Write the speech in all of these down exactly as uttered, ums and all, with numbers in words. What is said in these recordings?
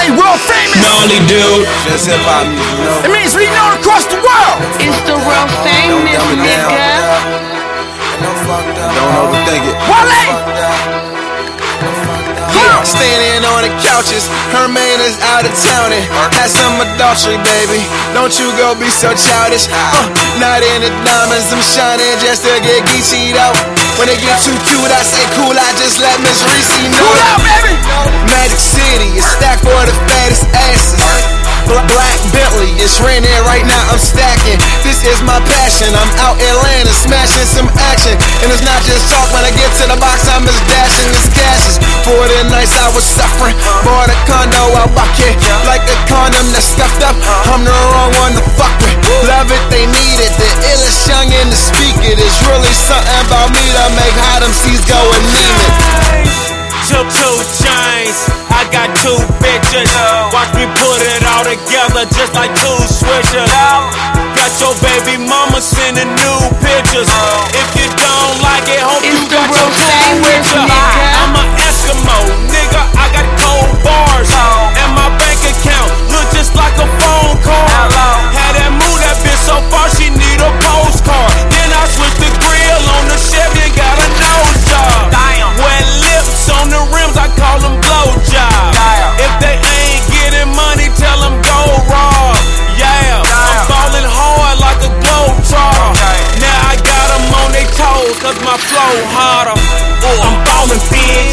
means world famous. Gnarly dude. Just hip hop music, you know. It means we known across the world. It's the real famous, Don't dumb it down. nigga. Don't overthink it. Wale! Yeah, standing on the couches, her man is out of town and had some adultery, baby. Don't you go be so childish. Uh, not in the diamonds, I'm shining just to get geechied out. When they get too cute, I say cool, I just let Miss Reese know. Cool out, baby! Magic City is stacked for the fattest asses. Black Bentley is rented right now, I'm stacking. This is my passion, I'm out Atlanta smashing some action. And it's not just talk, when I get to the box, I'm just dashing this cashes. For the nights I was suffering, bought a condo out Bucket. Like a condom that's stuffed up, I'm the wrong one to fuck with. Love it, they need it, the illest young in the speak it. It's really something about me to make hot M Cs go and name it. Two, two chains, I got two bitches. Watch me put it all together just like two switches. Got your baby mama sending new pictures. If you don't like it, hope It's you the got real your crew famous, with ya. nigga. I'm an Eskimo, nigga, I got cold bars. And my bank account look just like a phone call. Had that move that bitch so far she need a postcard. Then I switched the grill on the Chevy and got a nose job. Wet lips on the rims, I call them blowjob. If they ain't getting money, tell them go raw. Yeah, I'm ballin' hard like a globetrotter. Now I got them on they toes, cause my flow harder. I'm ballin' bitch,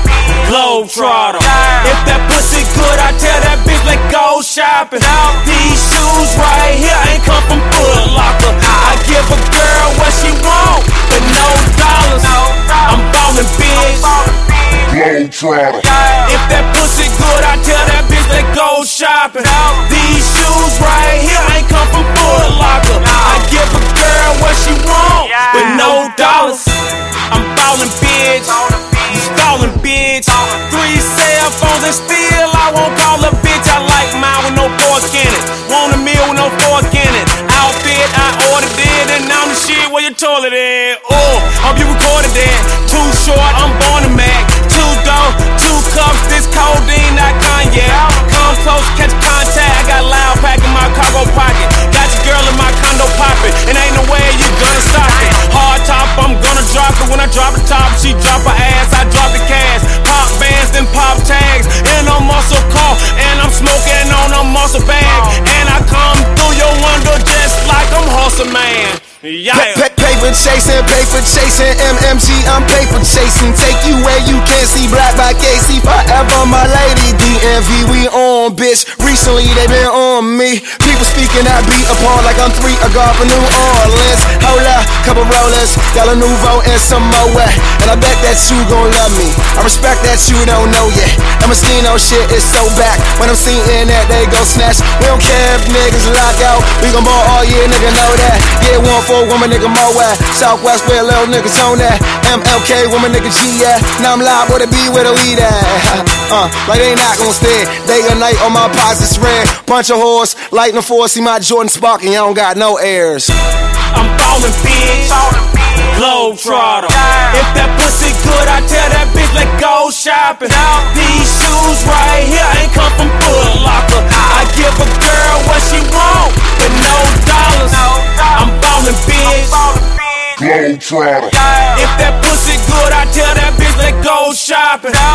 globetrotter. If that pussy good, I tell that bitch let's go shopping. These shoes right here ain't come from Foot Locker. I give a girl what she want, but no dollars. I'm ballin' bitch, globetrotter. If that pussy good, I tell that bitch let's go shopping. These shoes right here ain't come from Foot Locker. I give a girl what she want, but no dollars. I'm ballin' bitch, you stallin' bitch. Three cell phones and still I won't call a bitch. I like mine with no fork in it. Want a meal with no fork in it. Outfit I ordered it and now the shit where your toilet at. Oh, hope you recorded that. Too short, I'm born to Mac. Two dough, two cups, this codeine, not cognac. Come close, catch contact. I got loud pack in my cargo pocket. Got your girl in my condo poppin', and ain't no way you gonna stop it. Hard top, I'm gonna drop it. When I drop the top, she drop her ass, I drop the cash. Pop bands, then pop tags. In a muscle car, and I'm smoking on a muscle bag. And I come through your window just like I'm Hustle Man. Yeah. Pa- pa- paper chasing, paper chasing, M M G, I'm paper chasing. Take you where you can't see, Black by K C, forever my lady. D M V, we on, bitch. Recently they been on me. People speaking, I beat apart like I'm three, a golf in New Orleans. Hold up, couple rollers, got a Nouveau and some Moet. And I bet that you gon' love me. I respect that you don't know yet. That Moschino shit is so back. When I'm seeing that, they gon' snatch. We don't care if niggas lock out. We gon' ball all year, nigga know that. Yeah, one for a woman, nigga Moet. Southwest where little niggas on that. M L K, woman, nigga G at. Now I'm live with a B with a weed at. Uh, like they not gon' stay. Day or night on my pockets red. Bunch of horse, lighting the force. See my Jordan sparking, you don't got no airs. I'm ballin' bitch, globetrotter. If that pussy good, I tell that bitch let's go shopping. These shoes right here ain't come from Foot Locker. I give a girl what she want, but no dollars. I'm ballin' bitch, globetrotter. If that pussy good, I tell that bitch let's go shopping.